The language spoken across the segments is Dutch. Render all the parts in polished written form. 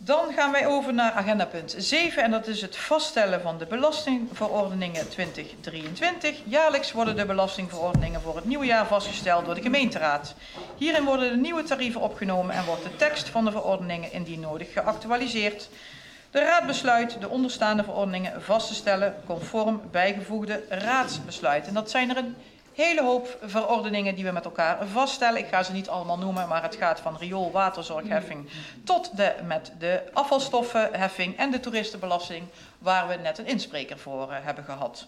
Dan gaan wij over naar agenda punt 7 en dat is het vaststellen van de belastingverordeningen 2023. Jaarlijks worden de belastingverordeningen voor het nieuwe jaar vastgesteld door de gemeenteraad. Hierin worden de nieuwe tarieven opgenomen en wordt de tekst van de verordeningen indien nodig geactualiseerd. De raad besluit de onderstaande verordeningen vast te stellen conform bijgevoegde raadsbesluit. En dat zijn er een hele hoop verordeningen die we met elkaar vaststellen. Ik ga ze niet allemaal noemen, maar het gaat van riool, waterzorgheffing tot met de afvalstoffenheffing en de toeristenbelasting, waar we net een inspreker voor hebben gehad.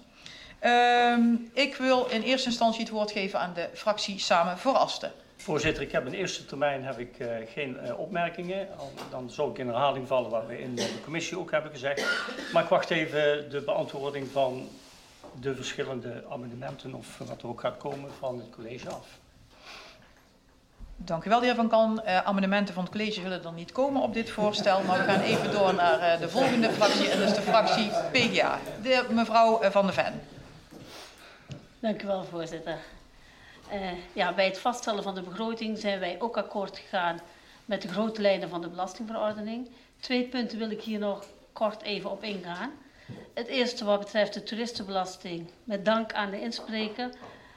Ik wil in eerste instantie het woord geven aan de fractie Samen voor Asten. Voorzitter, ik heb in eerste termijn geen opmerkingen. Dan zou ik in herhaling vallen wat we in de commissie ook hebben gezegd. Maar ik wacht even de beantwoording van de verschillende amendementen of wat er ook gaat komen van het college af. Dank u wel, de heer Van Kan. Amendementen van het college zullen er niet komen op dit voorstel, maar we gaan even door naar de volgende fractie en dat is de fractie PGA. Mevrouw Van der Ven. Dank u wel, voorzitter. Bij het vaststellen van de begroting zijn wij ook akkoord gegaan met de grote lijnen van de belastingverordening. 2 punten wil ik hier nog kort even op ingaan. Het eerste wat betreft de toeristenbelasting, met dank aan de inspreker.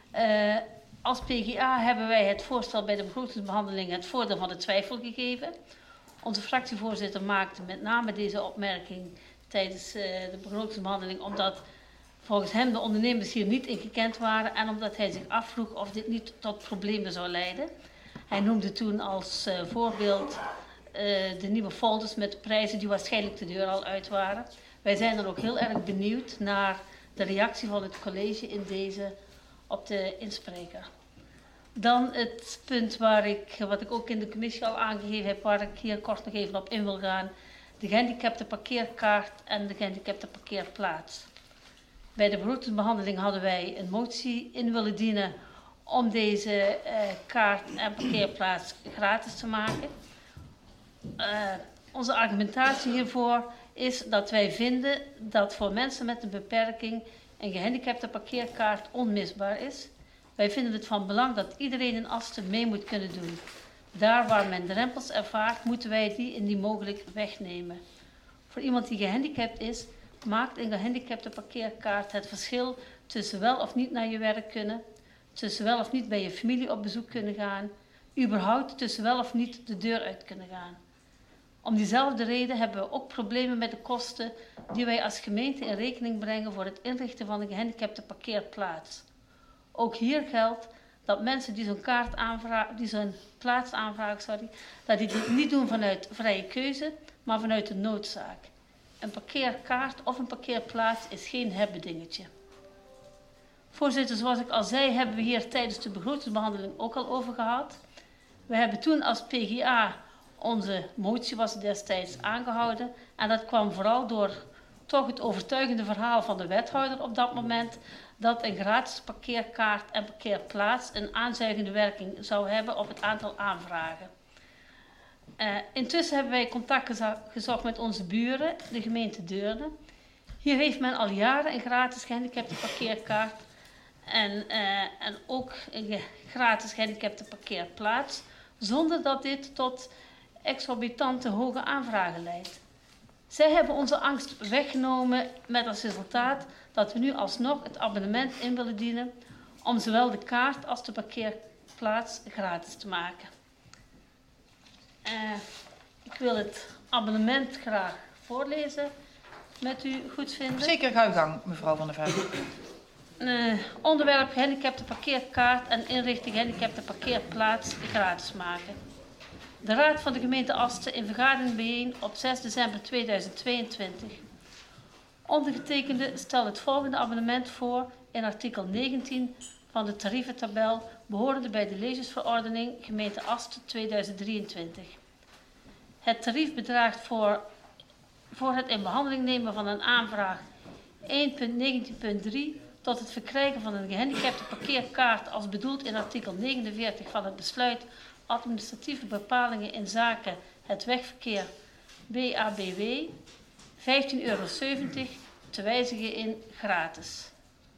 Als PGA hebben wij het voorstel bij de begrotingsbehandeling het voordeel van de twijfel gegeven. Onze fractievoorzitter maakte met name deze opmerking tijdens de begrotingsbehandeling omdat volgens hem de ondernemers hier niet in gekend waren en omdat hij zich afvroeg of dit niet tot problemen zou leiden. Hij noemde toen als voorbeeld de nieuwe folders met prijzen die waarschijnlijk de deur al uit waren. Wij zijn dan ook heel erg benieuwd naar de reactie van het college in deze op de inspreker. Dan het punt wat ik ook in de commissie al aangegeven heb, waar ik hier kort nog even op in wil gaan. De gehandicapte parkeerkaart en de gehandicapte parkeerplaats. Bij de begrotingsbehandeling hadden wij een motie in willen dienen om deze kaart en parkeerplaats gratis te maken. Onze argumentatie hiervoor is dat wij vinden dat voor mensen met een beperking een gehandicapte parkeerkaart onmisbaar is. Wij vinden het van belang dat iedereen in Asten mee moet kunnen doen. Daar waar men drempels ervaart, moeten wij die indien mogelijk wegnemen. Voor iemand die gehandicapt is, maakt een gehandicapte parkeerkaart het verschil tussen wel of niet naar je werk kunnen, tussen wel of niet bij je familie op bezoek kunnen gaan, überhaupt tussen wel of niet de deur uit kunnen gaan. Om diezelfde reden hebben we ook problemen met de kosten die wij als gemeente in rekening brengen voor het inrichten van een gehandicapte parkeerplaats. Ook hier geldt dat mensen die zo'n plaats aanvragen, dat die dit niet doen vanuit vrije keuze, maar vanuit de noodzaak. Een parkeerkaart of een parkeerplaats is geen hebbedingetje. Voorzitter, zoals ik al zei, hebben we hier tijdens de begrotingsbehandeling ook al over gehad. We hebben toen als PGA onze motie was destijds aangehouden en dat kwam vooral door toch het overtuigende verhaal van de wethouder op dat moment dat een gratis parkeerkaart en parkeerplaats een aanzuigende werking zou hebben op het aantal aanvragen. Intussen hebben wij contact gezocht met onze buren, de gemeente Deurne. Hier heeft men al jaren een gratis gehandicapte parkeerkaart en ook een gratis gehandicapte parkeerplaats, zonder dat dit tot exorbitante hoge aanvragen leidt. Zij hebben onze angst weggenomen met als resultaat dat we nu alsnog het abonnement in willen dienen om zowel de kaart als de parkeerplaats gratis te maken. Ik wil het abonnement graag voorlezen, met u goed vinden. Zeker, ga uw gang, mevrouw Van der Ven. Onderwerp gehandicapte parkeerkaart en inrichting gehandicapte parkeerplaats gratis maken. De Raad van de gemeente Asten in vergadering bijeen op 6 december 2022. Ondergetekende stelt het volgende abonnement voor in artikel 19 van de tarieventabel behorende bij de lezersverordening gemeente Asten 2023. Het tarief bedraagt voor het in behandeling nemen van een aanvraag 1.19.3 tot het verkrijgen van een gehandicapte parkeerkaart als bedoeld in artikel 49 van het besluit administratieve bepalingen in zaken het wegverkeer BABW €15,70 te wijzigen in gratis.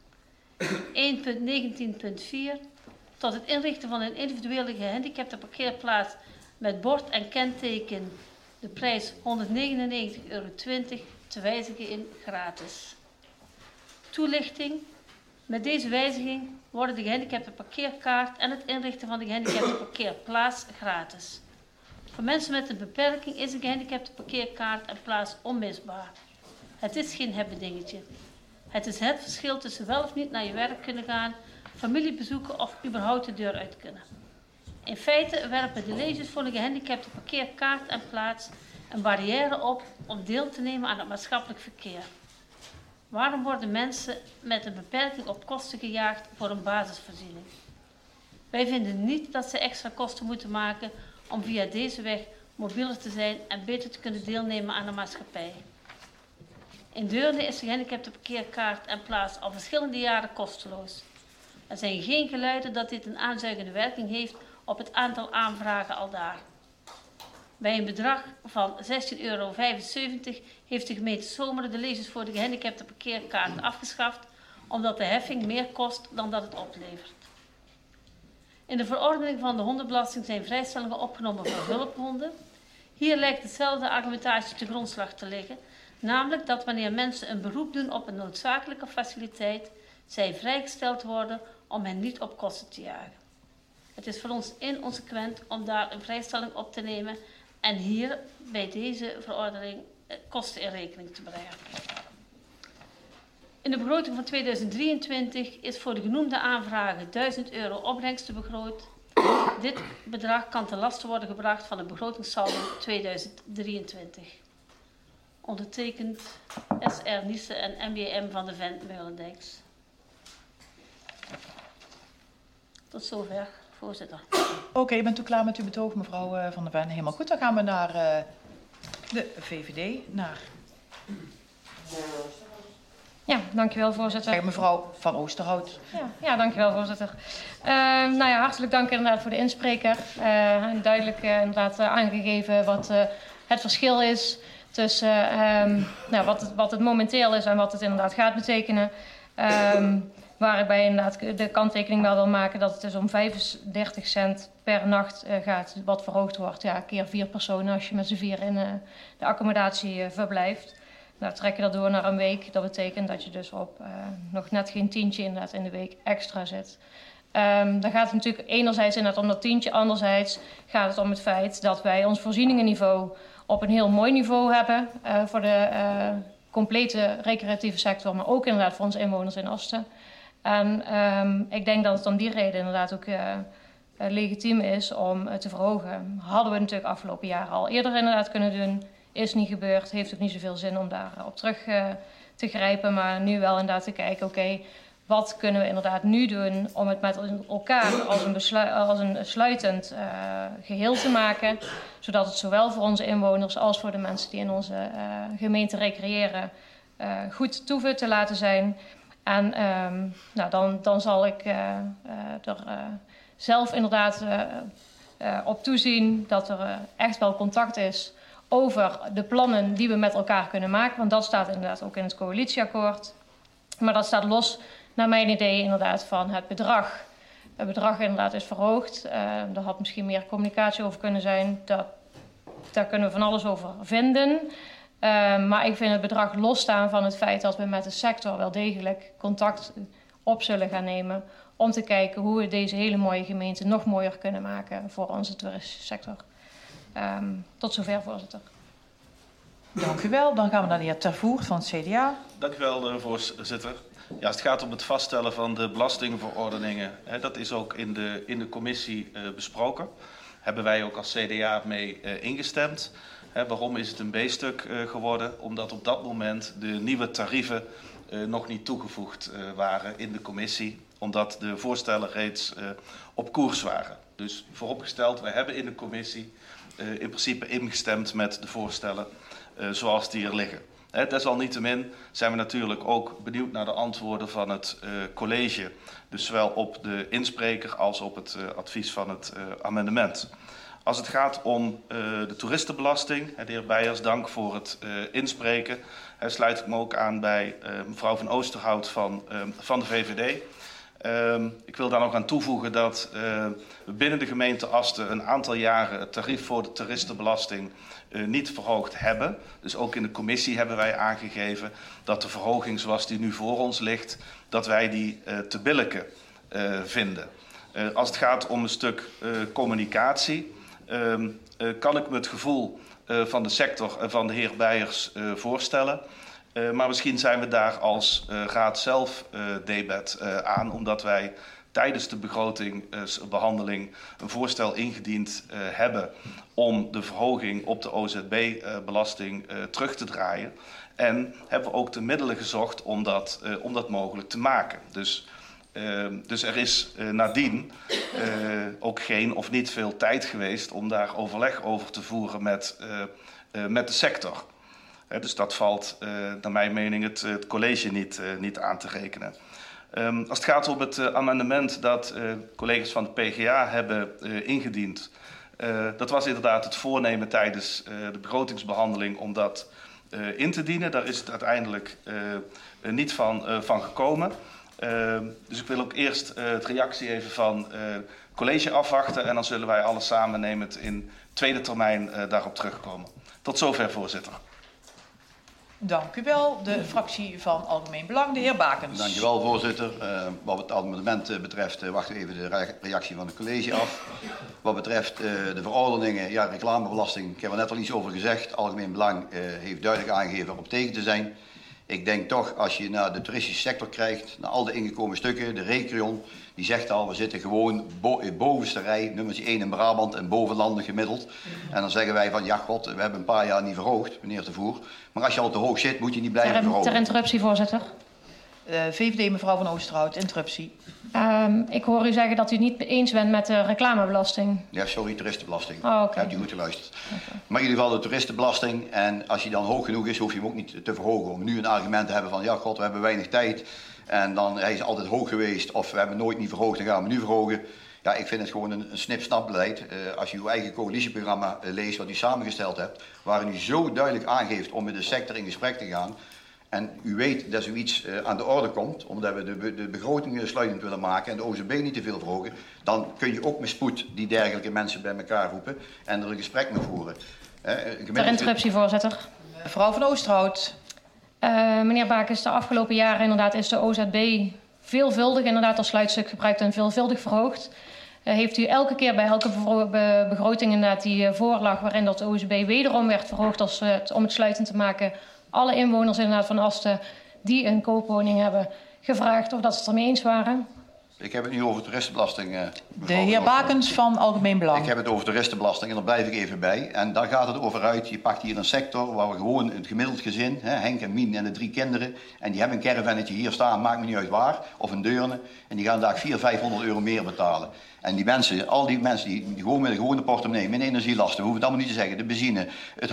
1.19.4 tot het inrichten van een individuele gehandicapte parkeerplaats met bord en kenteken De prijs €199,20 te wijzigen in gratis. Toelichting. Met deze wijziging worden de gehandicapte parkeerkaart en het inrichten van de gehandicapte parkeerplaats gratis. Voor mensen met een beperking is een gehandicapte parkeerkaart en plaats onmisbaar. Het is geen hebbedingetje. Het is het verschil tussen wel of niet naar je werk kunnen gaan, familie bezoeken of überhaupt de deur uit kunnen. In feite werpen de leges voor een gehandicapte parkeerkaart en plaats een barrière op om deel te nemen aan het maatschappelijk verkeer. Waarom worden mensen met een beperking op kosten gejaagd voor een basisvoorziening? Wij vinden niet dat ze extra kosten moeten maken om via deze weg mobieler te zijn en beter te kunnen deelnemen aan de maatschappij. In Deurne is de gehandicapte parkeerkaart en plaats al verschillende jaren kosteloos. Er zijn geen geluiden dat dit een aanzuigende werking heeft op het aantal aanvragen aldaar. Bij een bedrag van €16,75 heeft de gemeente Zomeren de leges voor de gehandicapte parkeerkaart afgeschaft, omdat de heffing meer kost dan dat het oplevert. In de verordening van de hondenbelasting zijn vrijstellingen opgenomen voor hulphonden. Hier lijkt hetzelfde argumentatie te grondslag te liggen, namelijk dat wanneer mensen een beroep doen op een noodzakelijke faciliteit, zij vrijgesteld worden om hen niet op kosten te jagen. Het is voor ons inconsequent om daar een vrijstelling op te nemen en hier bij deze verordening kosten in rekening te brengen. In de begroting van 2023 is voor de genoemde aanvragen €1000 opbrengsten begroot. Dit bedrag kan ten laste worden gebracht van de begrotingssaldo 2023. Ondertekend SR Niesen en MJM van de Ven Meulendijks. Tot zover, voorzitter. Oké, bent u klaar met uw betoog, mevrouw Van der Ven? Helemaal goed, dan gaan we naar de VVD, naar... Ja, dankjewel voorzitter. Mevrouw Van Oosterhout. Ja, dankjewel voorzitter. Hartelijk dank inderdaad voor de inspreker. Duidelijk inderdaad aangegeven wat het verschil is tussen wat het momenteel is en wat het inderdaad gaat betekenen. Waar ik bij inderdaad de kanttekening wel wil maken dat het dus om 35 cent per nacht gaat, wat verhoogd wordt. Ja, keer 4 personen als je met z'n 4 in de accommodatie verblijft. Nou, trek je dat door naar een week. Dat betekent dat je dus op nog net geen tientje inderdaad in de week extra zit. Dan gaat het natuurlijk enerzijds inderdaad om dat tientje. Anderzijds gaat het om het feit dat wij ons voorzieningenniveau op een heel mooi niveau hebben. Voor de complete recreatieve sector, maar ook inderdaad voor onze inwoners in Asten. En ik denk dat het om die reden inderdaad ook legitiem is om te verhogen. Hadden we natuurlijk afgelopen jaren al eerder inderdaad kunnen doen. Is niet gebeurd, heeft ook niet zoveel zin om daarop terug te grijpen. Maar nu wel inderdaad te kijken, oké, wat kunnen we inderdaad nu doen om het met elkaar als een sluitend geheel te maken. Zodat het zowel voor onze inwoners als voor de mensen die in onze gemeente recreëren goed toeven te laten zijn. En dan zal ik er zelf inderdaad op toezien dat er echt wel contact is over de plannen die we met elkaar kunnen maken. Want dat staat inderdaad ook in het coalitieakkoord. Maar dat staat los, naar mijn idee, inderdaad van het bedrag. Het bedrag inderdaad is verhoogd. Er had misschien meer communicatie over kunnen zijn. Daar kunnen we van alles over vinden. Maar ik vind het bedrag losstaan van het feit dat we met de sector wel degelijk contact op zullen gaan nemen. Om te kijken hoe we deze hele mooie gemeente nog mooier kunnen maken voor onze toeristische sector. Tot zover, voorzitter. Dank u wel. Dan gaan we naar de heer Tervoort van het CDA. Dank u wel, voorzitter. Ja, als het gaat om het vaststellen van de belastingverordeningen, dat is ook in de commissie besproken. Hebben wij ook als CDA mee ingestemd. Waarom is het een B-stuk geworden? Omdat op dat moment de nieuwe tarieven nog niet toegevoegd waren in de commissie. Omdat de voorstellen reeds op koers waren. Dus vooropgesteld, wij hebben in de commissie in principe ingestemd met de voorstellen zoals die er liggen. Desalniettemin zijn we natuurlijk ook benieuwd naar de antwoorden van het college. Dus zowel op de inspreker als op het advies van het amendement. Als het gaat om de toeristenbelasting, de heer Beijers, dank voor het inspreken. Sluit ik me ook aan bij mevrouw Van Oosterhout van de VVD. Ik wil daar nog aan toevoegen dat we binnen de gemeente Asten een aantal jaren het tarief voor de toeristenbelasting niet verhoogd hebben. Dus ook in de commissie hebben wij aangegeven dat de verhoging zoals die nu voor ons ligt, dat wij die te billijken vinden. Als het gaat om een stuk communicatie, kan ik me het gevoel van de sector en van de heer Beijers voorstellen. Maar misschien zijn we daar als raad zelf debet aan, omdat wij tijdens de begrotingsbehandeling een voorstel ingediend hebben om de verhoging op de OZB-belasting terug te draaien. En hebben we ook de middelen gezocht om dat mogelijk te maken. Dus er is nadien ook geen of niet veel tijd geweest om daar overleg over te voeren met de sector. Dus dat valt naar mijn mening het college niet aan te rekenen. Als het gaat om het amendement dat collega's van de PGA hebben ingediend, dat was inderdaad het voornemen tijdens de begrotingsbehandeling om dat in te dienen. Daar is het uiteindelijk niet van gekomen. Dus ik wil ook eerst het reactie even van het college afwachten en dan zullen wij alles samen nemend in tweede termijn daarop terugkomen. Tot zover, voorzitter. Dank u wel. De fractie van Algemeen Belang, de heer Bakens. Dank u wel, voorzitter. Wat het amendement betreft wachten we even de reactie van het college af. Wat betreft de verordeningen, ja, reclamebelasting, ik heb er net al iets over gezegd. Algemeen Belang heeft duidelijk aangegeven op tegen te zijn. Ik denk toch, als je naar de toeristische sector kijkt, naar al de ingekomen stukken, de Recreon, die zegt al, we zitten gewoon bovenste rij, nummertje 1 in Brabant en bovenlanden gemiddeld. En dan zeggen wij van, ja god, we hebben een paar jaar niet verhoogd, meneer de Voer. Maar als je al te hoog zit, moet je niet blijven verhogen. Ter interruptie, voorzitter. VVD, mevrouw van Oosterhout, interruptie. Ik hoor u zeggen dat u het niet eens bent met de reclamebelasting. Ja, sorry, toeristenbelasting. Oh, okay. Hebt u goed geluisterd. Okay. Maar in ieder geval de toeristenbelasting. En als je dan hoog genoeg is, hoef je hem ook niet te verhogen. Om nu een argument te hebben van, ja god, we hebben weinig tijd. En dan, hij is altijd hoog geweest. Of we hebben nooit niet verhoogd, dan gaan we nu verhogen. Ja, ik vind het gewoon een snip-snap beleid. Als je uw eigen coalitieprogramma leest, wat u samengesteld hebt, waarin u zo duidelijk aangeeft om met de sector in gesprek te gaan. En u weet dat zoiets aan de orde komt, omdat we de begrotingen sluitend willen maken en de OZB niet te veel verhogen, dan kun je ook met spoed die dergelijke mensen bij elkaar roepen en er een gesprek mee voeren. Ter interruptie, voorzitter. Mevrouw van Oosterhout. Meneer Bakens, de afgelopen jaren inderdaad is de OZB veelvuldig inderdaad als sluitstuk gebruikt en veelvuldig verhoogd. Heeft u elke keer bij elke begroting inderdaad die voorlag waarin dat de OZB wederom werd verhoogd om het sluitend te maken, alle inwoners inderdaad van Asten die een koopwoning hebben gevraagd of dat ze het ermee eens waren? Ik heb het nu over toeristenbelasting. De heer Bakens van Algemeen Belang. Ik heb het over toeristenbelasting en daar blijf ik even bij. En daar gaat het over uit. Je pakt hier een sector waar we gewoon het gemiddeld gezin, Henk en Mien en de 3 kinderen, en die hebben een caravannetje hier staan, maakt me niet uit waar, of een Deurne, en die gaan daar 400-500 euro meer betalen. En die mensen, al die mensen die gewoon met een gewone portemonnee, met energielasten, we hoeven het allemaal niet te zeggen, de benzine,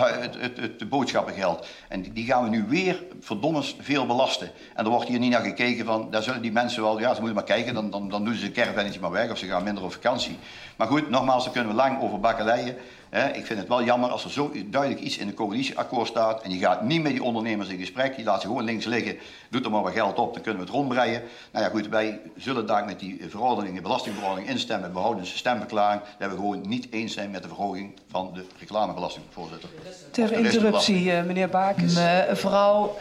het boodschappengeld. En die gaan we nu weer verdommers veel belasten. En er wordt hier niet naar gekeken van, daar zullen die mensen wel, ja, ze moeten maar kijken, dan doen ze een caravannetje maar weg of ze gaan minder op vakantie. Maar goed, nogmaals, daar kunnen we lang over bakkeleien. Ik vind het wel jammer als er zo duidelijk iets in het coalitieakkoord staat en je gaat niet met die ondernemers in gesprek, je laat ze gewoon links liggen, doet er maar wat geld op, dan kunnen we het rondbreien. Nou ja goed, wij zullen daar met die verordeningen, belastingverordening instemmen, we houden een stemverklaring dat we gewoon niet eens zijn met de verhoging van de reclamebelasting, voorzitter. Ter interruptie, meneer Bakens. Mevrouw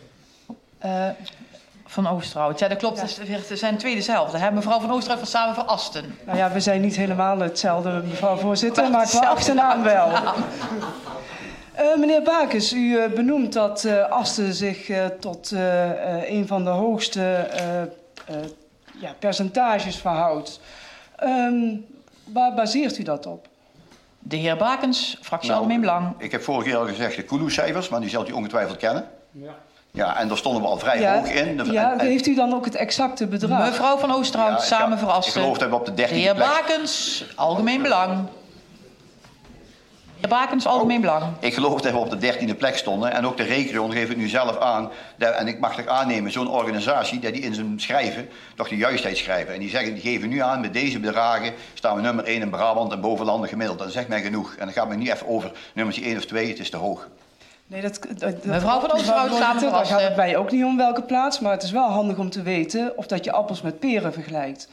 van Oosterhout. Ja, dat klopt. Ja. Het zijn twee dezelfde. Hè? Mevrouw van Oosterhout van Samen voor Asten. Nou ja, we zijn niet helemaal hetzelfde, mevrouw voorzitter, maar qua achternaam wel. Meneer Bakens, u benoemt dat Asten zich tot een van de hoogste percentages verhoudt. Waar baseert u dat op? De heer Bakens, fractie Algemeen Belang. Ik heb vorige keer al gezegd de Kulu-cijfers, maar die zult u ongetwijfeld kennen. Ja. Ja, en daar stonden we al vrij hoog in. Heeft u dan ook het exacte bedrag? Mevrouw van Oosterhout, Samen voor Asten. Ik geloof dat we op de 13e plek. De heer Bakens, Algemeen Belang. De heer Bakens, Algemeen Belang. Ik geloof dat we op de 13e plek stonden. En ook de Recreon geeft het nu zelf aan. En ik mag toch aannemen, zo'n organisatie, dat die in zijn schrijven toch de juistheid schrijven. En die geven nu aan, met deze bedragen staan we nummer 1 in Brabant en bovenlanden gemiddeld. Dat zegt mij genoeg. En dan gaat men niet even over nummertje 1 of 2, het is te hoog. Nee, Mevrouw van Oosterhout, samen daar verasten. gaat het bij ook niet om welke plaats, maar het is wel handig om te weten of dat je appels met peren vergelijkt.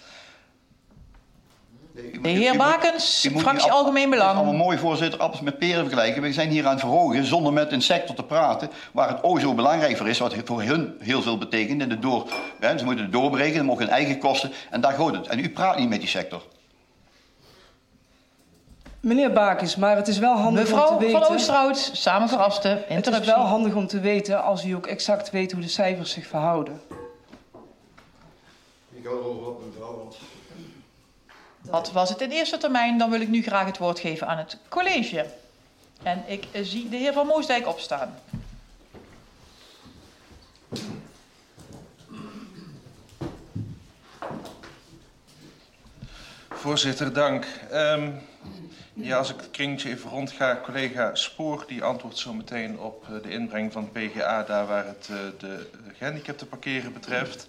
De heer Bakens, fractie Algemeen Het is allemaal Belang. mooi, voorzitter, appels met peren vergelijken. We zijn hier aan het verhogen zonder met een sector te praten waar het o zo belangrijk voor is, wat voor hun heel veel betekent. Ze moeten het doorbreken, ze mogen hun eigen kosten en daar gaat het. En u praat niet met die sector. Meneer Bakens, maar het is wel handig om Mevrouw te weten... van Oosterhout, samen verasten. Het is Interruptie. wel handig om te weten als u ook exact weet hoe de cijfers zich verhouden. Ik hou erover op, mevrouw. Dat was het in eerste termijn. Dan wil ik nu graag het woord geven aan het college. En ik zie de heer Van Moosdijk opstaan. Voorzitter, dank. Als ik het kringetje even rondga, collega Spoor die antwoordt zo meteen op de inbreng van het PGA, daar waar het de gehandicapten parkeren betreft.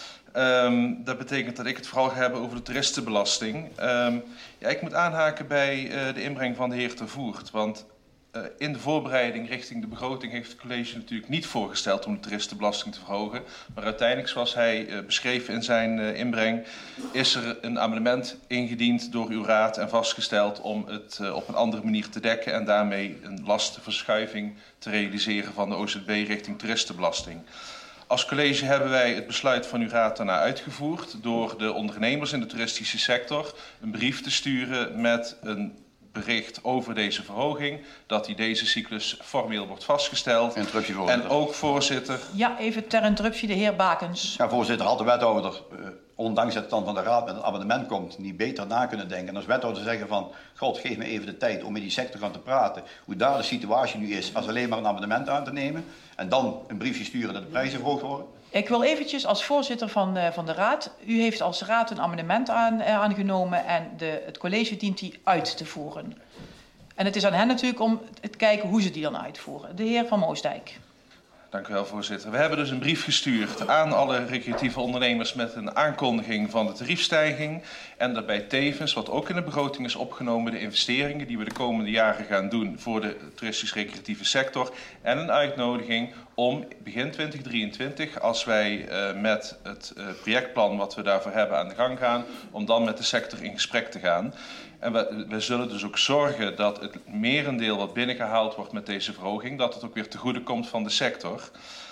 Dat betekent dat ik het vooral ga hebben over de toeristenbelasting. Ik moet aanhaken bij de inbreng van de heer Ter Voert, want in de voorbereiding richting de begroting heeft het college natuurlijk niet voorgesteld om de toeristenbelasting te verhogen. Maar uiteindelijk, zoals hij beschreef in zijn inbreng, is er een amendement ingediend door uw raad en vastgesteld om het op een andere manier te dekken en daarmee een lastenverschuiving te realiseren van de OZB richting toeristenbelasting. Als college hebben wij het besluit van uw raad daarna uitgevoerd door de ondernemers in de toeristische sector een brief te sturen met een bericht over deze verhoging, dat die deze cyclus formeel wordt vastgesteld. Interruptie, voorzitter. En ook, voorzitter... Ja, even ter interruptie de heer Bakens. Ja, voorzitter, had de wethouder, ondanks het stand van de raad met een amendement komt, niet beter na kunnen denken. En als wethouder zeggen van, God, geef me even de tijd om met die sector gaan te praten, hoe daar de situatie nu is, als alleen maar een amendement aan te nemen en dan een briefje sturen dat de prijzen verhoogd worden. Ik wil eventjes als voorzitter van de raad, u heeft als raad een amendement aangenomen en het college dient die uit te voeren. En het is aan hen natuurlijk om te kijken hoe ze die dan uitvoeren. De heer Van Moosdijk. Dank u wel, voorzitter. We hebben dus een brief gestuurd aan alle recreatieve ondernemers met een aankondiging van de tariefstijging. En daarbij tevens, wat ook in de begroting is opgenomen, de investeringen die we de komende jaren gaan doen voor de toeristisch-recreatieve sector. En een uitnodiging om begin 2023, als wij met het projectplan wat we daarvoor hebben aan de gang gaan, om dan met de sector in gesprek te gaan. En we zullen dus ook zorgen dat het merendeel wat binnengehaald wordt met deze verhoging, dat het ook weer te goede komt van de sector.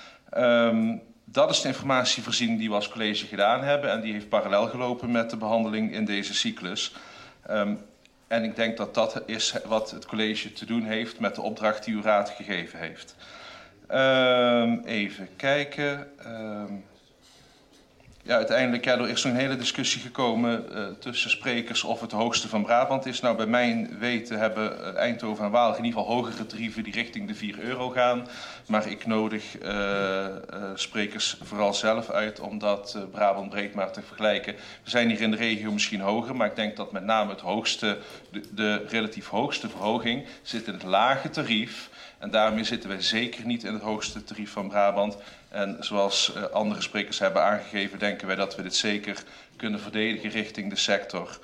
Dat is de informatievoorziening die we als college gedaan hebben en die heeft parallel gelopen met de behandeling in deze cyclus. En ik denk dat dat is wat het college te doen heeft met de opdracht die uw raad gegeven heeft. Even kijken. Uiteindelijk er is nog een hele discussie gekomen tussen sprekers of het de hoogste van Brabant is. Nou, bij mijn weten hebben Eindhoven en Waal in ieder geval hogere tarieven die richting de €4 gaan. Maar ik nodig sprekers vooral zelf uit om dat Brabant breed maar te vergelijken. We zijn hier in de regio misschien hoger, maar ik denk dat met name het hoogste, de relatief hoogste verhoging zit in het lage tarief. En daarmee zitten wij zeker niet in het hoogste tarief van Brabant. En zoals andere sprekers hebben aangegeven, denken wij dat we dit zeker kunnen verdedigen richting de sector.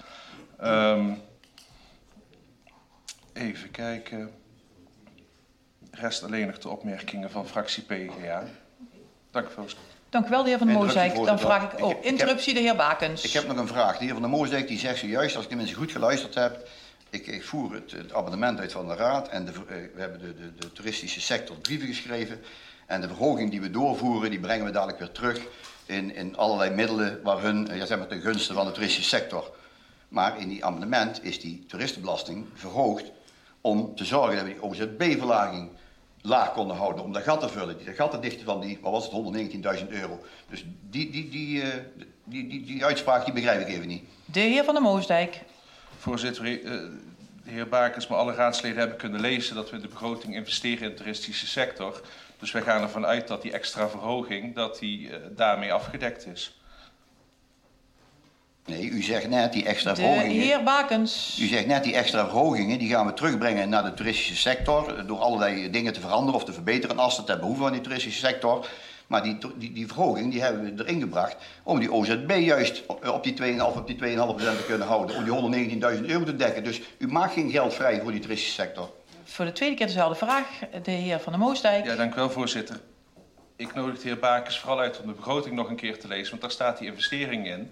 Even kijken. Rest alleen nog de opmerkingen van fractie PGA. Dank u, voorzitter. Dank u wel, de heer Van Moosdijk. Dan vraag ik... interruptie, de heer Bakens. Ik heb nog een vraag. De heer Van der Moosdijk die zegt zojuist, als ik tenminste goed geluisterd heb, ik voer het abonnement uit van de raad en we hebben de toeristische sector brieven geschreven. En de verhoging die we doorvoeren, die brengen we dadelijk weer terug in allerlei middelen waar ten gunste van de toeristische sector. Maar in die amendement is die toeristenbelasting verhoogd om te zorgen dat we die OZB-verlaging laag konden houden. Om dat gat te vullen, dat gat te dichten van die, wat was het, €119.000. Dus die uitspraak die begrijp ik even niet. De heer Van der Moosdijk. Voorzitter, de heer Bakens, maar alle raadsleden hebben kunnen lezen dat we in de begroting investeren in de toeristische sector. Dus wij gaan ervan uit dat die extra verhoging, dat die daarmee afgedekt is. Nee, u zegt net die extra verhogingen. De heer Bakens. U zegt net die extra verhogingen, die gaan we terugbrengen naar de toeristische sector. Door allerlei dingen te veranderen of te verbeteren als het ten behoeve van die toeristische sector. Maar die verhoging die hebben we erin gebracht om die OZB juist op die 2,5% te kunnen houden. Om die €119.000 te dekken. Dus u maakt geen geld vrij voor die toeristische sector. voor de tweede keer dezelfde vraag. De heer Van der Moosdijk. Ja, dank u wel, voorzitter. Ik nodig de heer Bakers vooral uit om de begroting nog een keer te lezen, want daar staat die investering in.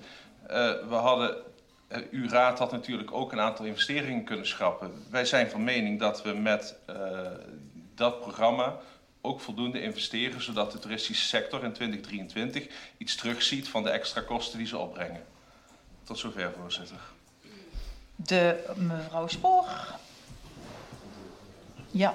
Uw raad had natuurlijk ook een aantal investeringen kunnen schrappen. Wij zijn van mening dat we met dat programma ook voldoende investeren, zodat de toeristische sector in 2023 iets terugziet van de extra kosten die ze opbrengen. Tot zover, voorzitter. De mevrouw Spoor. Ja.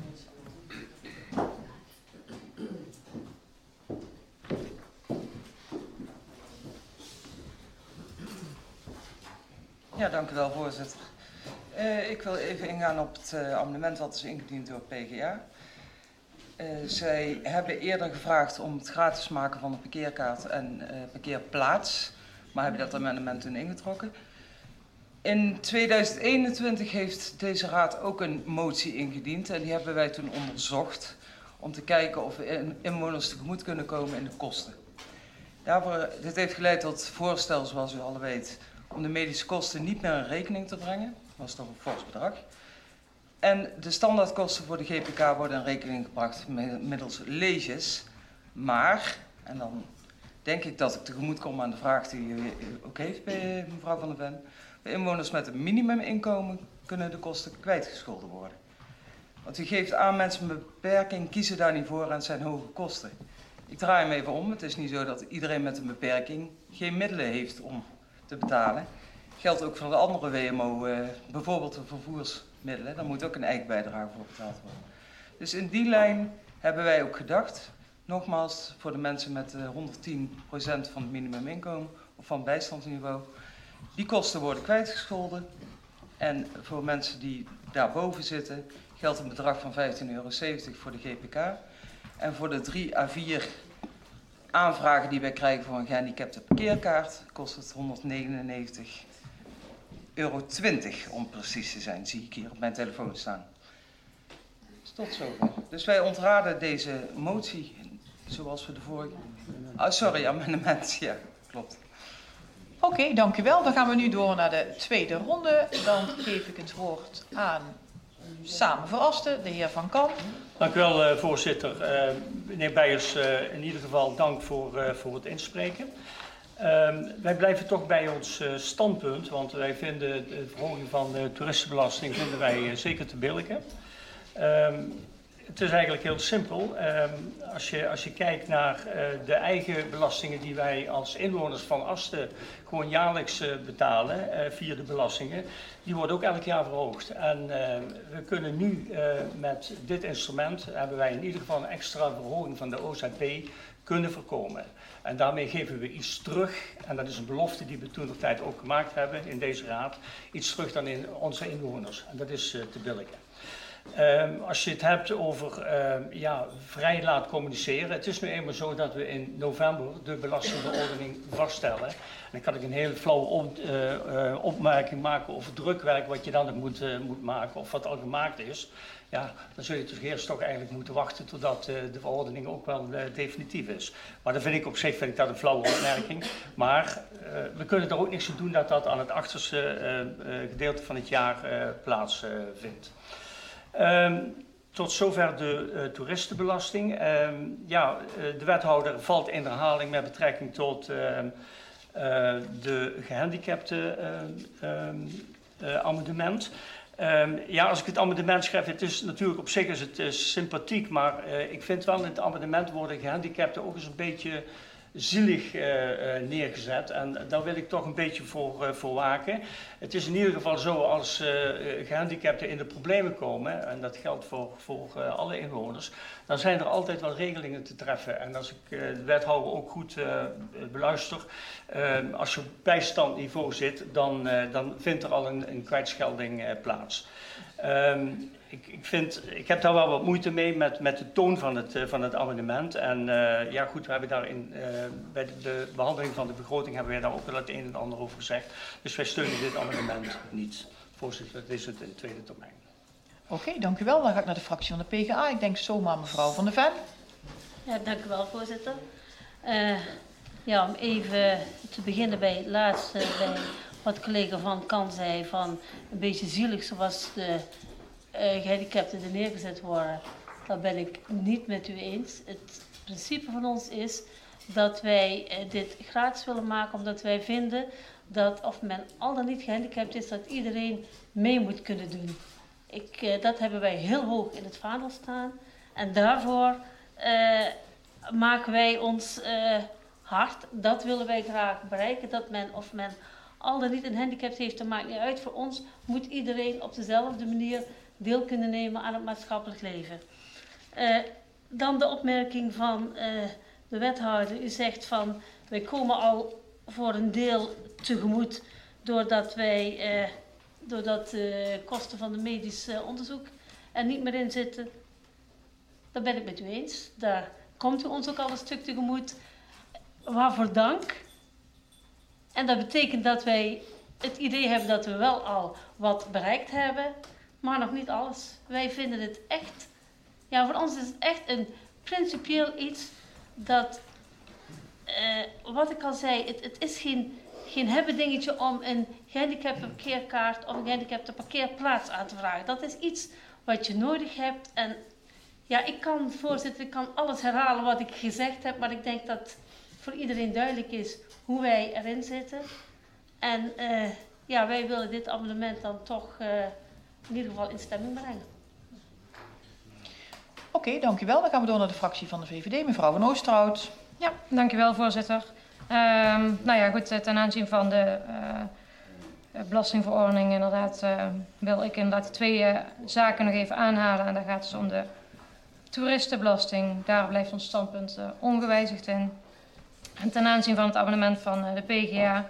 Ja, dank u wel, voorzitter. Ik wil even ingaan op het amendement dat is ingediend door PGA. Zij hebben eerder gevraagd om het gratis maken van de parkeerkaart en parkeerplaats, maar hebben dat amendement toen ingetrokken. In 2021 heeft deze raad ook een motie ingediend en die hebben wij toen onderzocht om te kijken of we inwoners tegemoet kunnen komen in de kosten. Dit heeft geleid tot het voorstel, zoals u alle weet, om de medische kosten niet meer in rekening te brengen. Dat was toch een fors bedrag. En de standaardkosten voor de GPK worden in rekening gebracht middels leges. Maar, en dan denk ik dat ik tegemoet kom aan de vraag die u ook heeft bij mevrouw Van der Ven. Bij inwoners met een minimuminkomen kunnen de kosten kwijtgescholden worden. Want u geeft aan, mensen met beperking kiezen daar niet voor en het zijn hoge kosten. Ik draai hem even om. Het is niet zo dat iedereen met een beperking geen middelen heeft om te betalen. Geldt ook voor de andere WMO, bijvoorbeeld de vervoersmiddelen. Daar moet ook een eikbijdrage voor betaald worden. Dus in die lijn hebben wij ook gedacht, nogmaals, voor de mensen met 110% van het minimuminkomen of van bijstandsniveau, die kosten worden kwijtgescholden. En voor mensen die daarboven zitten geldt een bedrag van €15,70 voor de GPK. En voor de 3 à 4 aanvragen die wij krijgen voor een gehandicapte parkeerkaart kost het €199,20 om precies te zijn, zie ik hier op mijn telefoon staan. Dus tot zover. Dus wij ontraden deze motie zoals we de vorige... amendement, ja, klopt. Oké, dank u wel. Dan gaan we nu door naar de tweede ronde. Dan geef ik het woord aan samen verraste, de heer Van Kamp. Dank u wel, voorzitter. Meneer Beijers, in ieder geval dank voor het inspreken. Wij blijven toch bij ons standpunt, want wij vinden de verhoging van de toeristenbelasting zeker te billijken. Het is eigenlijk heel simpel. Als je kijkt naar de eigen belastingen die wij als inwoners van Asten gewoon jaarlijks betalen via de belastingen, die worden ook elk jaar verhoogd. En we kunnen nu met dit instrument, hebben wij in ieder geval een extra verhoging van de OZP kunnen voorkomen. En daarmee geven we iets terug, en dat is een belofte die we toen de tijd ook gemaakt hebben in deze raad, iets terug dan in onze inwoners. En dat is te billijken. Als je het hebt over vrij laat communiceren. Het is nu eenmaal zo dat we in november de belastingverordening vaststellen. En dan kan ik een hele flauwe opmerking maken over drukwerk wat je dan moet maken of wat al gemaakt is. Ja, dan zul je dus eerst toch eigenlijk moeten wachten totdat de verordening ook wel definitief is. Maar dan vind ik dat een flauwe opmerking. Maar we kunnen er ook niks aan doen dat dat aan het achterste gedeelte van het jaar plaatsvindt. Tot zover de toeristenbelasting. De wethouder valt in herhaling met betrekking tot de gehandicapte amendement. Als ik het amendement schrijf, het is natuurlijk op zich is het sympathiek, maar ik vind wel in het amendement worden gehandicapten ook eens een beetje zielig neergezet en daar wil ik toch een beetje voor waken. Het is in ieder geval zo als gehandicapten in de problemen komen, en dat geldt voor alle inwoners, dan zijn er altijd wel regelingen te treffen. En als ik de wethouder ook goed beluister, als je op bijstandniveau zit, dan vindt er al een kwijtschelding plaats. Ik heb daar wel wat moeite mee met de toon van het amendement. En we hebben daarin bij de behandeling van de begroting hebben wij daar ook wel het een en ander over gezegd. Dus wij steunen dit amendement niet. Voorzitter, dat is het in de tweede termijn. Oké, dank u wel. Dan ga ik naar de fractie van de PGA. Ik denk zomaar mevrouw Van der Ven. Ja, dank u wel, voorzitter. Om even te beginnen bij het laatste, bij wat collega Van Kan zei, van een beetje zielig zoals de gehandicapten er neergezet worden, dat ben ik niet met u eens. Het principe van ons is dat wij dit gratis willen maken, omdat wij vinden dat of men al dan niet gehandicapt is, dat iedereen mee moet kunnen doen. Dat hebben wij heel hoog in het vaandel staan. En daarvoor maken wij ons hard. Dat willen wij graag bereiken. Dat men, of men al dan niet een handicap heeft, dat maakt niet uit. Voor ons moet iedereen op dezelfde manier deel kunnen nemen aan het maatschappelijk leven. Dan de opmerking van de wethouder. U zegt van, wij komen al voor een deel tegemoet doordat de kosten van de medisch onderzoek er niet meer in zitten. Dat ben ik met u eens. Daar komt u ons ook al een stuk tegemoet. Waarvoor dank. En dat betekent dat wij het idee hebben dat we wel al wat bereikt hebben, maar nog niet alles. Wij vinden het echt, ja, voor ons is het echt een principieel iets dat, wat ik al zei, het is geen hebben dingetje om een gehandicapte parkeerkaart of een gehandicapte parkeerplaats aan te vragen. Dat is iets wat je nodig hebt. En ja, voorzitter, ik kan alles herhalen wat ik gezegd heb, maar ik denk dat voor iedereen duidelijk is hoe wij erin zitten. En ja, wij willen dit amendement dan toch in ieder geval in stemming brengen. Oké, dank u wel. Dan gaan we door naar de fractie van de VVD, mevrouw Van Oosterhout. Ja, dank u wel, voorzitter. Nou ja, goed, ten aanzien van de belastingverordening inderdaad wil ik inderdaad 2 zaken nog even aanhalen. En daar gaat het om de toeristenbelasting. Daar blijft ons standpunt ongewijzigd in. En ten aanzien van het abonnement van de PGA.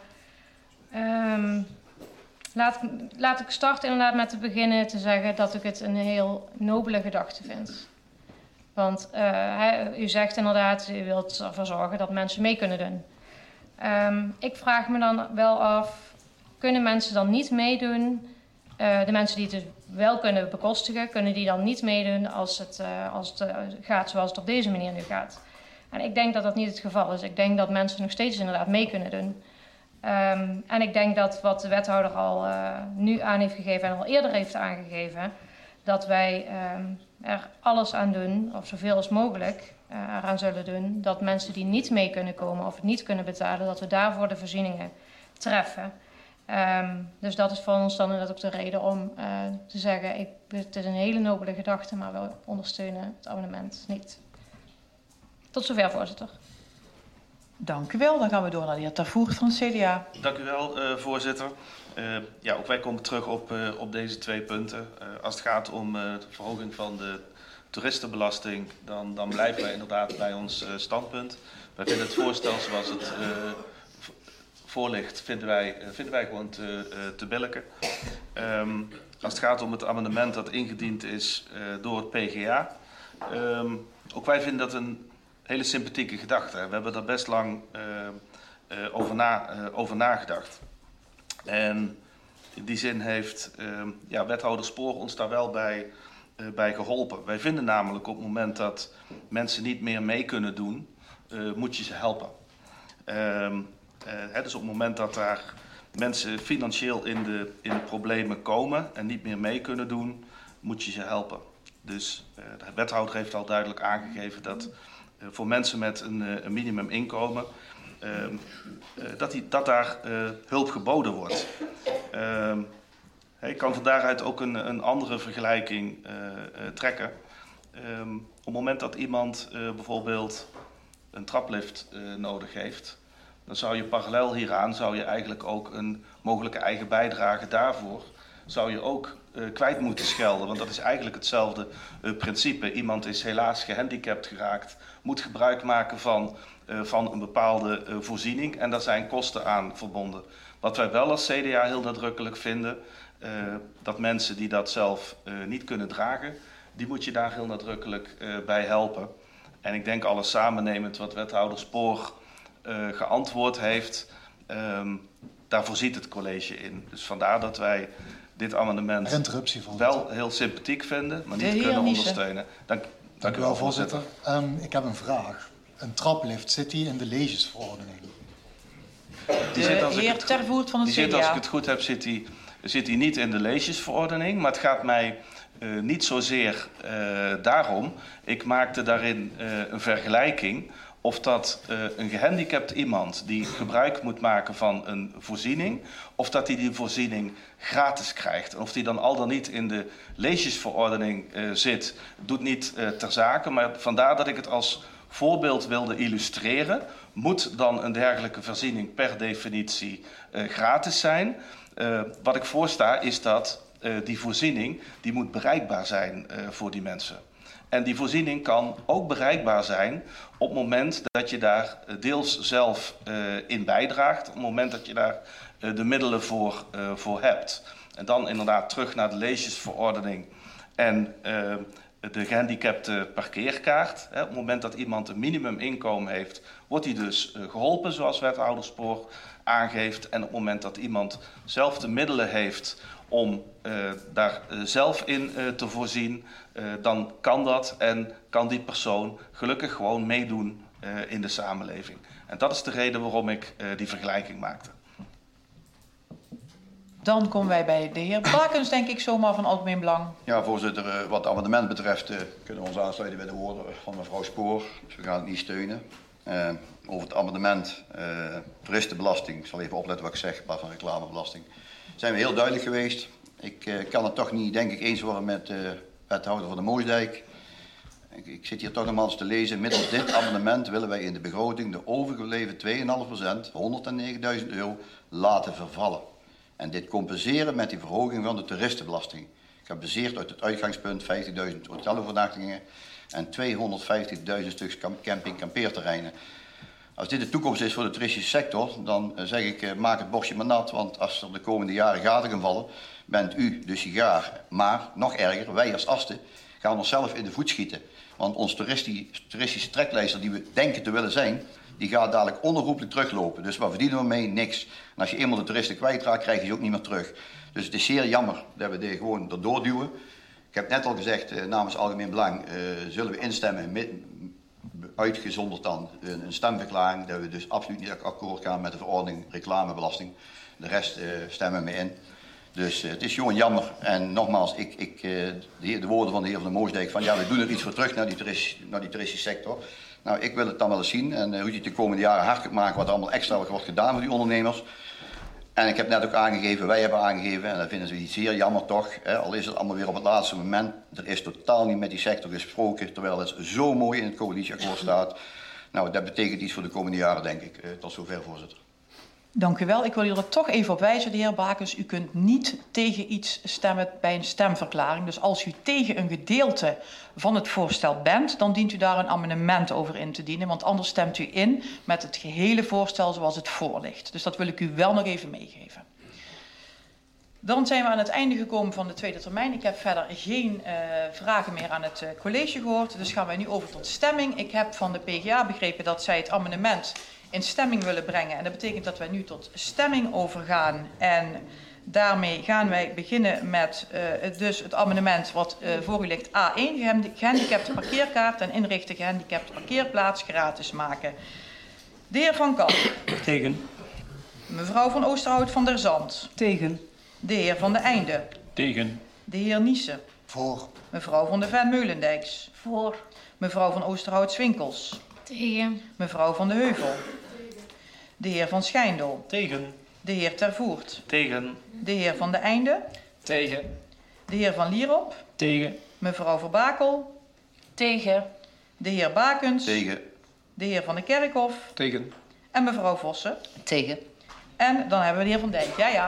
Laat ik starten inderdaad met te beginnen te zeggen dat ik het een heel nobele gedachte vind. Want u zegt inderdaad, u wilt ervoor zorgen dat mensen mee kunnen doen. Ik vraag me dan wel af, kunnen mensen dan niet meedoen? De mensen die het dus wel kunnen bekostigen, kunnen die dan niet meedoen als het gaat zoals het op deze manier nu gaat? En ik denk dat dat niet het geval is. Ik denk dat mensen nog steeds inderdaad mee kunnen doen. En ik denk dat wat de wethouder al nu aan heeft gegeven en al eerder heeft aangegeven, dat wij er alles aan doen, of zoveel als mogelijk eraan zullen doen, dat mensen die niet mee kunnen komen of het niet kunnen betalen, dat we daarvoor de voorzieningen treffen. Dus dat is voor ons dan inderdaad ook de reden om te zeggen, het is een hele nobele gedachte, maar we ondersteunen het amendement niet. Tot zover, voorzitter. Dank u wel. Dan gaan we door naar de heer Tervoort van het CDA. Dank u wel, voorzitter. Ja, ook wij komen terug op deze 2 punten. Als het gaat om de verhoging van de toeristenbelasting, dan blijven wij inderdaad bij ons standpunt. Wij vinden het voorstel zoals het voor ligt, vinden wij gewoon te billijken. Als het gaat om het amendement dat ingediend is door het PGA, ook wij vinden dat een hele sympathieke gedachte. We hebben daar best lang over nagedacht. En in die zin heeft wethouder Spoor ons daar wel bij geholpen. Wij vinden namelijk op het moment dat mensen niet meer mee kunnen doen, moet je ze helpen. Dus op het moment dat daar mensen financieel in de problemen komen en niet meer mee kunnen doen, moet je ze helpen. Dus de wethouder heeft al duidelijk aangegeven dat voor mensen met een minimuminkomen, dat daar hulp geboden wordt. Ik kan van daaruit ook een andere vergelijking trekken. Op het moment dat iemand bijvoorbeeld een traplift nodig heeft, dan zou je parallel hieraan eigenlijk ook een mogelijke eigen bijdrage daarvoor zou je ook kwijt moeten schelden. Want dat is eigenlijk hetzelfde principe. Iemand is helaas gehandicapt geraakt, moet gebruik maken van een bepaalde voorziening en daar zijn kosten aan verbonden. Wat wij wel als CDA heel nadrukkelijk vinden, dat mensen die dat zelf niet kunnen dragen, die moet je daar heel nadrukkelijk bij helpen. En ik denk alles samennemend wat wethouder Spoor geantwoord heeft, daar voorziet het college in. Dus vandaar dat wij dit amendement wel heel sympathiek vinden, maar niet kunnen ondersteunen. Dank u wel, voorzitter. Ik heb een vraag. Een traplift, zit die in de legesverordening? De heer Tervoort van het CDA. Als ik het goed heb, zit die niet in de legesverordening. Maar het gaat mij niet zozeer daarom. Ik maakte daarin een vergelijking of dat een gehandicapt iemand die gebruik moet maken van een voorziening, of dat hij die voorziening gratis krijgt. En of die dan al dan niet in de leesjesverordening zit, doet niet ter zake. Maar vandaar dat ik het als voorbeeld wilde illustreren. Moet dan een dergelijke voorziening per definitie gratis zijn? Wat ik voorsta is dat die voorziening die moet bereikbaar zijn voor die mensen. En die voorziening kan ook bereikbaar zijn op het moment dat je daar deels zelf in bijdraagt. Op het moment dat je daar de middelen voor hebt. En dan inderdaad terug naar de leesjesverordening en de gehandicapte parkeerkaart. Op het moment dat iemand een minimuminkomen heeft, wordt hij dus geholpen zoals wethouderspoor aangeeft. En op het moment dat iemand zelf de middelen heeft om daar zelf in te voorzien, dan kan dat en kan die persoon gelukkig gewoon meedoen in de samenleving. En dat is de reden waarom ik die vergelijking maakte. Dan komen wij bij de heer Bakens, denk ik, zomaar van algemeen belang. Ja, voorzitter, wat het amendement betreft kunnen we ons aansluiten bij de woorden van mevrouw Spoor. Dus we gaan het niet steunen. Over het amendement toeristenbelasting, ik zal even opletten wat ik zeg, in plaats van reclamebelasting, zijn we heel duidelijk geweest. Ik kan het toch niet, denk ik, eens worden met wethouder van de Moosdijk. Ik zit hier toch nogmaals te lezen. Middels dit amendement willen wij in de begroting de overgebleven 2,5%, 109.000 euro, laten vervallen. En dit compenseren met die verhoging van de toeristenbelasting. Gebaseerd uit het uitgangspunt 50.000 hotelovernachtingen en 250.000 stuks camping-kampeerterreinen. Als dit de toekomst is voor de toeristische sector, dan zeg ik, maak het bordje maar nat. Want als er de komende jaren gaten gaan vallen, bent u de sigaar. Maar, nog erger, wij als Asten gaan onszelf in de voet schieten. Want onze toeristische treklijster die we denken te willen zijn, die gaat dadelijk onherroepelijk teruglopen. Dus wat verdienen we mee? Niks. En als je eenmaal de toeristen kwijtraakt, krijg je ze ook niet meer terug. Dus het is zeer jammer dat we dit gewoon erdoor duwen. Ik heb net al gezegd, namens Algemeen Belang zullen we instemmen, uitgezonderd dan een stemverklaring, dat we dus absoluut niet akkoord gaan met de verordening reclamebelasting. De rest stemmen we mee in. Dus het is gewoon jammer. En nogmaals, de woorden van de heer Van der Moosdijk van ja, we doen er iets voor terug naar die toeristische sector. Nou, ik wil het dan wel eens zien en hoe je het de komende jaren hard kunt maken wat er allemaal extra wordt gedaan voor die ondernemers. En ik heb net ook aangegeven, wij hebben aangegeven, en dat vinden ze zeer jammer toch, al is het allemaal weer op het laatste moment, er is totaal niet met die sector gesproken, terwijl het zo mooi in het coalitieakkoord staat. Nou, dat betekent iets voor de komende jaren, denk ik. Tot zover, voorzitter. Dank u wel. Ik wil u er toch even op wijzen, de heer Bakens. U kunt niet tegen iets stemmen bij een stemverklaring. Dus als u tegen een gedeelte van het voorstel bent, dan dient u daar een amendement over in te dienen. Want anders stemt u in met het gehele voorstel zoals het voor ligt. Dus dat wil ik u wel nog even meegeven. Dan zijn we aan het einde gekomen van de tweede termijn. Ik heb verder geen vragen meer aan het college gehoord. Dus gaan wij nu over tot stemming. Ik heb van de PGA begrepen dat zij het amendement in stemming willen brengen. En dat betekent dat wij nu tot stemming overgaan. En daarmee gaan wij beginnen met dus het amendement wat voor u ligt. A1, gehandicapte parkeerkaart en inrichten gehandicapte parkeerplaats gratis maken. De heer Van Kamp. Tegen. Mevrouw van Oosterhout van der Zand. Tegen. De heer Van de Einde. Tegen. De heer Niesen. Voor. Mevrouw van de Ven Meulendijks. Voor. Mevrouw van Oosterhout-Swinkels. Tegen. Mevrouw van de Heuvel. De heer Van Schijndel. Tegen. De heer Tervoert. Tegen. De heer Van de Einde. Tegen. De heer Van Lierop. Tegen. Mevrouw Verbakel. Tegen. De heer Bakens. Tegen. De heer Van de Kerkhof. Tegen. En mevrouw Vossen. Tegen. En dan hebben we de heer Van Dijk. Ja.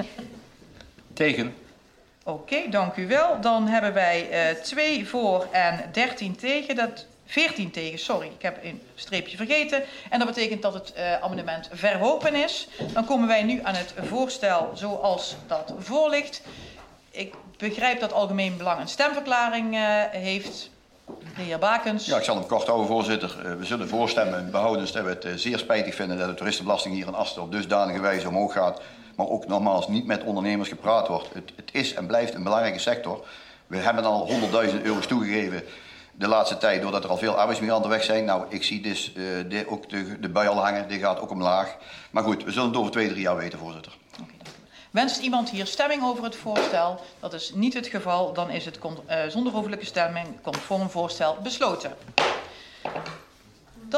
Tegen. Oké, dank u wel. Dan hebben wij 2 voor en 13 tegen. 14 tegen, sorry, ik heb een streepje vergeten. En dat betekent dat het amendement verworpen is. Dan komen wij nu aan het voorstel zoals dat voor ligt. Ik begrijp dat Algemeen Belang een stemverklaring heeft. De heer Bakens. Ja, ik zal hem kort houden, voorzitter. We zullen voorstemmen, behoudens dat we het zeer spijtig vinden dat de toeristenbelasting hier in Asten op dusdanige wijze omhoog gaat. Maar ook nogmaals niet met ondernemers gepraat wordt. Het is en blijft een belangrijke sector. We hebben al 100.000 euro's toegegeven de laatste tijd, doordat er al veel arbeidsmigranten weg zijn. Nou, ik zie dus ook de bui al hangen, die gaat ook omlaag. Maar goed, we zullen het over 2-3 jaar weten, voorzitter. Okay, dank u. Wenst iemand hier stemming over het voorstel? Dat is niet het geval. Dan is het zonder hoofdelijke stemming conform voorstel besloten.